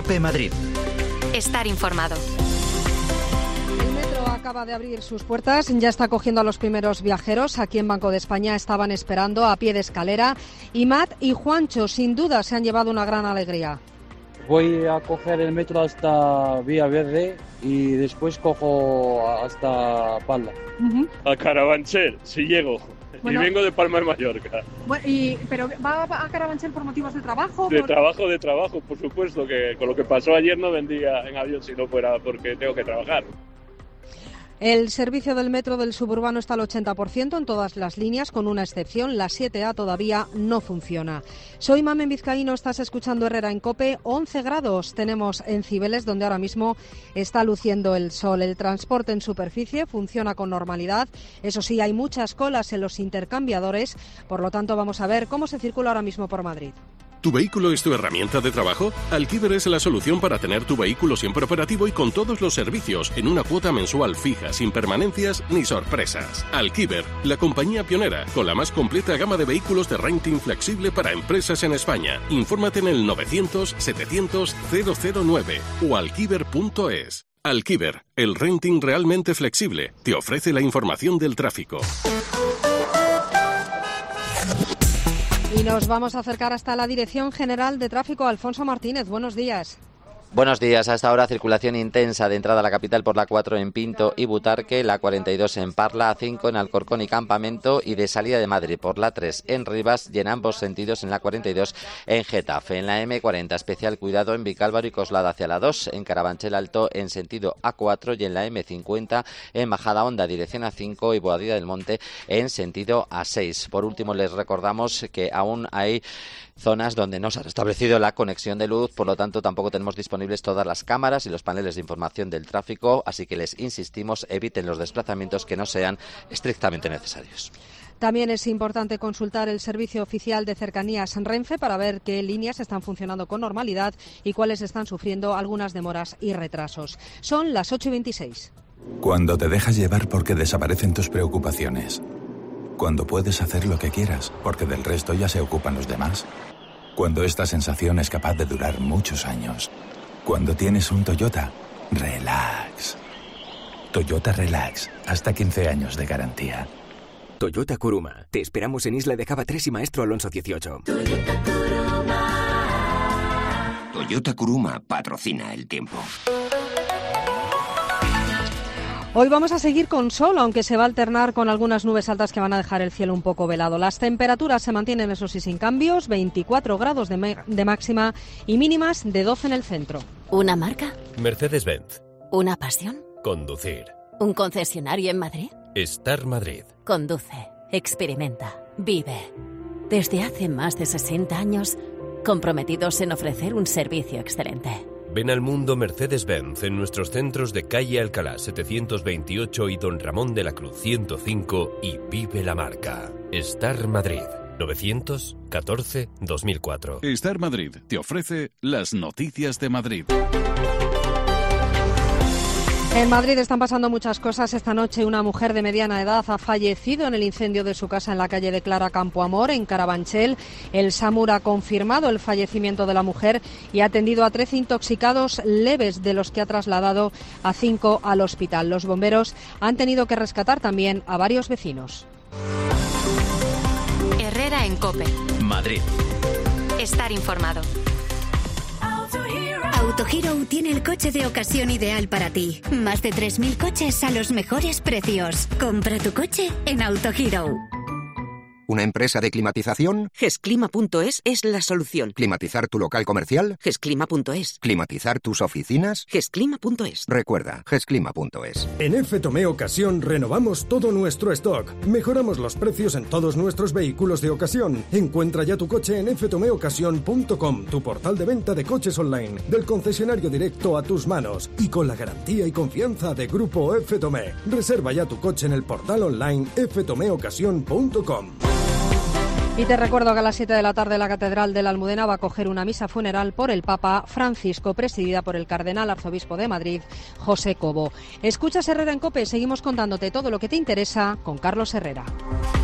COPE Madrid. Estar informado. El metro acaba de abrir sus puertas, ya está cogiendo a los primeros viajeros. Aquí en Banco de España estaban esperando a pie de escalera. Y Matt y Juancho, sin duda, se han llevado una gran alegría. Voy a coger el metro hasta Vía Verde y después cojo hasta Palma. A Carabanchel, si llego. Bueno, y vengo de Palma de Mallorca. Bueno, ¿pero va a Carabanchel por motivos de trabajo? De trabajo, por supuesto, que con lo que pasó ayer no vendría en avión si no fuera porque tengo que trabajar. El servicio del metro del suburbano está al 80% en todas las líneas, con una excepción, la 7A todavía no funciona. Soy Mamen Vizcaíno, estás escuchando Herrera en COPE. 11 grados tenemos en Cibeles, donde ahora mismo está luciendo el sol. El transporte en superficie funciona con normalidad. Eso sí, hay muchas colas en los intercambiadores, por lo tanto vamos a ver cómo se circula ahora mismo por Madrid. ¿Tu vehículo es tu herramienta de trabajo? Alquiver es la solución para tener tu vehículo siempre operativo y con todos los servicios en una cuota mensual fija, sin permanencias ni sorpresas. Alquiver, la compañía pionera con la más completa gama de vehículos de renting flexible para empresas en España. Infórmate en el 900-700-009 o alquiver.es. Alquiver, el renting realmente flexible, te ofrece la información del tráfico. Y nos vamos a acercar hasta la Dirección General de Tráfico. Alfonso Martínez, buenos días. Buenos días. A esta hora circulación intensa de entrada a la capital por la 4 en Pinto y Butarque, la 42 en Parla, A5 en Alcorcón y Campamento y de salida de Madrid por la 3 en Rivas y en ambos sentidos en la 42 en Getafe. En la M40 especial cuidado en Vicálvaro y Coslada hacia la 2, en Carabanchel Alto en sentido A4 y en la M50 en Majadahonda dirección A5 y Boadilla del Monte en sentido A6. Por último les recordamos que aún hay zonas donde no se ha restablecido la conexión de luz, por lo tanto tampoco tenemos disponibles todas las cámaras y los paneles de información del tráfico, así que les insistimos, eviten los desplazamientos que no sean estrictamente necesarios. También es importante consultar el servicio oficial de cercanías Renfe para ver qué líneas están funcionando con normalidad y cuáles están sufriendo algunas demoras y retrasos. Son las 8:26. Cuando te dejas llevar porque desaparecen tus preocupaciones. Cuando puedes hacer lo que quieras porque del resto ya se ocupan los demás. Cuando esta sensación es capaz de durar muchos años. Cuando tienes un Toyota, relax. Toyota Relax, hasta 15 años de garantía. Toyota Kuruma. Te esperamos en Isla de Java 3 y Maestro Alonso 18. Toyota Kuruma. Toyota Kuruma patrocina el tiempo. Hoy vamos a seguir con sol, aunque se va a alternar con algunas nubes altas que van a dejar el cielo un poco velado. Las temperaturas se mantienen, eso sí, sin cambios, 24 grados de máxima y mínimas de 12 en el centro. ¿Una marca? Mercedes-Benz. ¿Una pasión? Conducir. ¿Un concesionario en Madrid? Estar Madrid. Conduce, experimenta, vive. Desde hace más de 60 años, comprometidos en ofrecer un servicio excelente. Ven al mundo Mercedes-Benz en nuestros centros de calle Alcalá 728 y Don Ramón de la Cruz 105 y vive la marca. Estar Madrid. 914-2004. Estar Madrid te ofrece las noticias de Madrid. En Madrid están pasando muchas cosas. Esta noche una mujer de mediana edad ha fallecido en el incendio de su casa en la calle de Clara Campoamor, en Carabanchel. El SAMUR ha confirmado el fallecimiento de la mujer y ha atendido a 13 intoxicados leves, de los que ha trasladado a 5 al hospital. Los bomberos han tenido que rescatar también a varios vecinos. Herrera en COPE. Madrid. Estar informado. Autohero tiene el coche de ocasión ideal para ti. Más de 3.000 coches a los mejores precios. Compra tu coche en Autohero. ¿Una empresa de climatización? Gesclima.es es la solución. ¿Climatizar tu local comercial? Gesclima.es. ¿Climatizar tus oficinas? Gesclima.es. Recuerda, gesclima.es. En F. Tomé Ocasión renovamos todo nuestro stock. Mejoramos los precios en todos nuestros vehículos de ocasión. Encuentra ya tu coche en ftomeocasión.com, tu portal de venta de coches online, del concesionario directo a tus manos y con la garantía y confianza de Grupo F. Tomé. Reserva ya tu coche en el portal online ftomeocasión.com. Y te recuerdo que a las 7 de la tarde la Catedral de la Almudena va a acoger una misa funeral por el Papa Francisco, presidida por el Cardenal Arzobispo de Madrid, José Cobo. Escuchas Herrera en COPE, seguimos contándote todo lo que te interesa con Carlos Herrera.